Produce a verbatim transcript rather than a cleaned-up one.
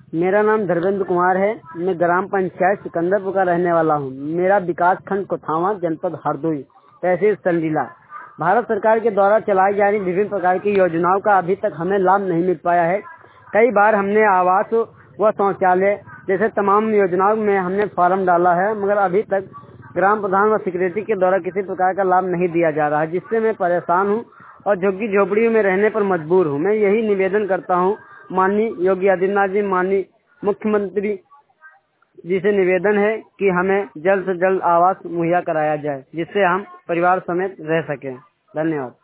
मेरा नाम धर्मेंद्र कुमार है। मैं ग्राम पंचायत सिकंदरपुर का रहने वाला हूँ। मेरा विकास खंड कोथावा, जनपद हरदोई, तहसील संडीला। भारत सरकार के द्वारा चलाई जा रही विभिन्न प्रकार की योजनाओं का अभी तक हमें लाभ नहीं मिल पाया है। कई बार हमने आवास व शौचालय जैसे तमाम योजनाओं में हमने फॉर्म डाला है, मगर अभी तक ग्राम प्रधान व सेक्रेटरी के द्वारा किसी प्रकार का लाभ नहीं दिया जा रहा है, जिससे मैं परेशान हूँ और झुग्गी झोपड़ियों में रहने पर मजबूर हूँ। मैं यही निवेदन करता हूँ माननीय योगी आदित्यनाथ जी, माननीय मुख्यमंत्री जी से निवेदन है कि हमें जल्द से जल्द आवास मुहैया कराया जाए, जिससे हम परिवार समेत रह सकें। धन्यवाद।